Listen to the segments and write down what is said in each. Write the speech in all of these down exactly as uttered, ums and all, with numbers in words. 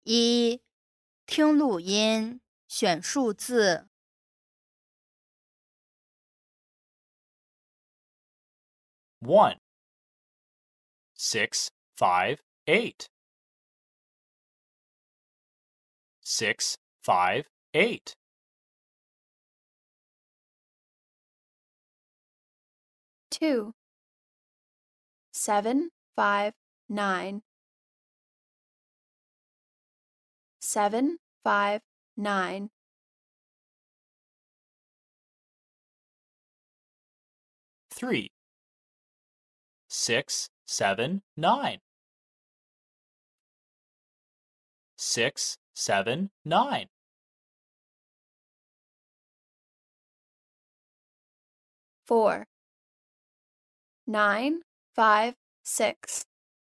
一、听录音，选数字。 one, six, five, eight. Six, five, eight. Two, seven, five, nine. Seven, five, nine. Three, six, seven, nine. Six, seven, nine. Four, nine, five, six.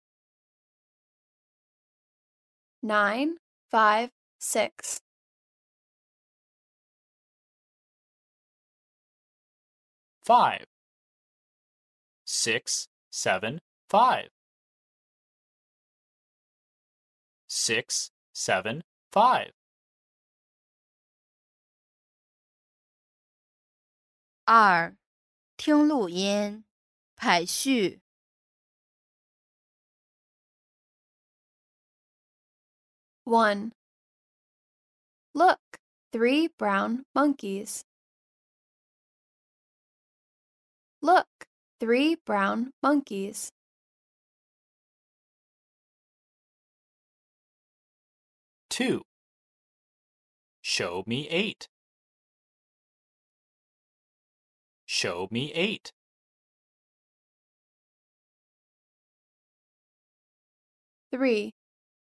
Nine, five, six. Five, six, seven, five. Six, seven, five. 二、听录音，排序。 One. Look, three brown monkeys. Look, three brown monkeys. Two. Show me eight. Show me eight. Three.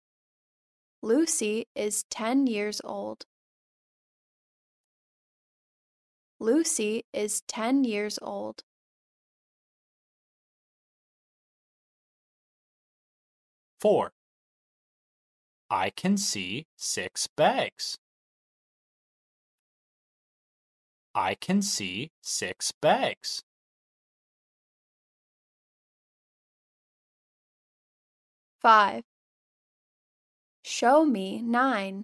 Lucy is ten years old. Lucy is ten years old. Four. I can see six bags. I can see six bags. Five. Show me nine.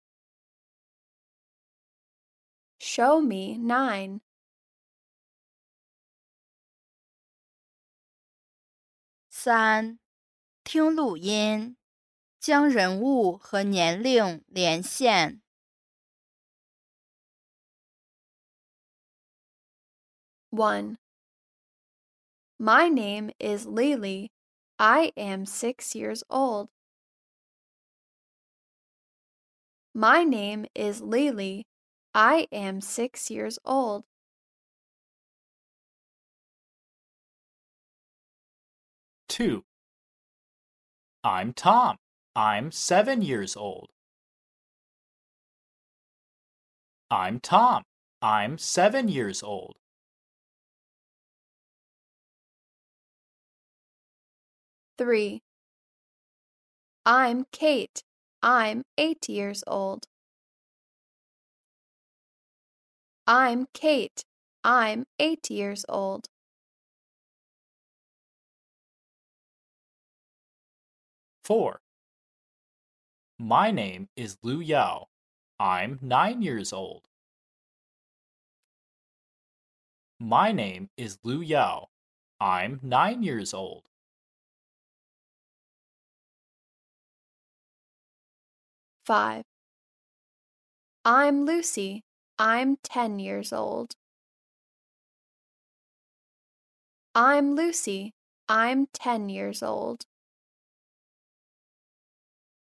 Show me nine. 三、听录音，将人物和年龄连线。 One. My name is Lily. I am six years old. My name is Lily. I am six years old. Two. I'm Tom. I'm seven years old. I'm Tom. I'm seven years old. Three. I'm Kate. I'm eight years old. I'm Kate. I'm eight years old. Four. My name is Lu Yao. I'm nine years old. My name is Lu Yao. I'm nine years old. Five. I'm Lucy. I'm ten years old. I'm Lucy. I'm ten years old.